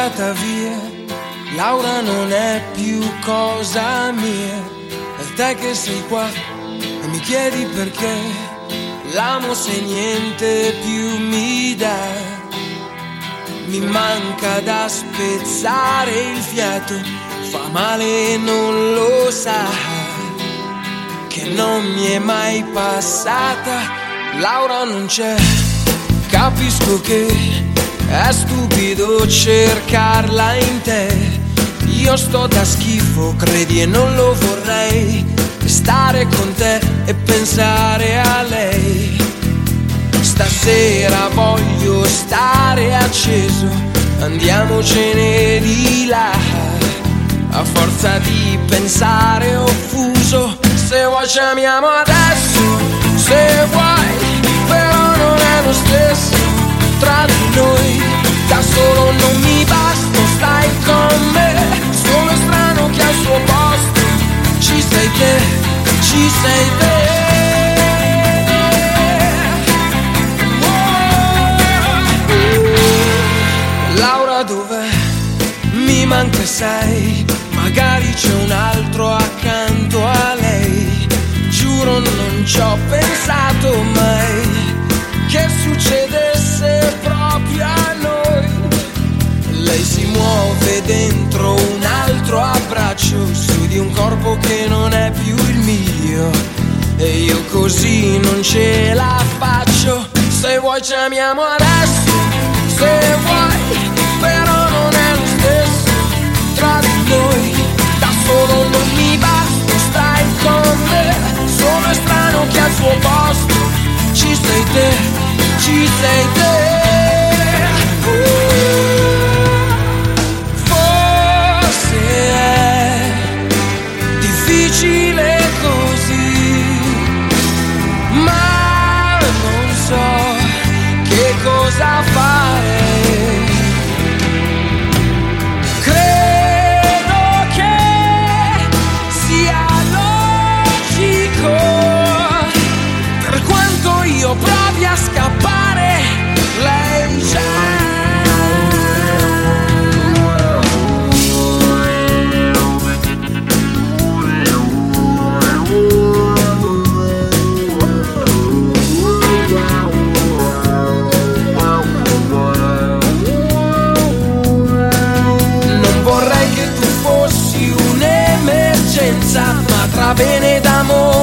andata via, Laura non è più cosa mia. E te che sei qua e mi chiedi perché, l'amo se niente più mi dà. Mi manca da spezzare il fiato, fa male e non lo sa, che non mi è mai passata. Laura non c'è, capisco che è stupido cercarla in te. Io sto da schifo, credi, e non lo vorrei, stare con te e pensare a lei. Stasera voglio stare acceso, andiamocene di là. A forza di pensare offuso, se vuoi ci amiamo adesso, se vuoi, però non è lo stesso tra di noi. Da solo non mi basta, stai con me, sono strano che al suo posto ci sei te, ci sei te. Laura dov'è? Mi manca sei, magari c'è un altro accanto a lei. Giuro non ci ho pensato mai che succedesse proprio a noi. Lei si muove dentro un altro abbraccio, su di un corpo che non è più il mio, e io così non ce la faccio. Se vuoi ci amiamo adesso, se vuoi, però non è lo stesso tra di noi. Da solo non mi basta, stai con me, sono strano che al suo posto ci sei te, ci sei te. Forse è difficile così, ma non so che cosa fare. Io provi a scappare, lei c'è. Non vorrei che tu fossi un'emergenza, ma tra bene ed amore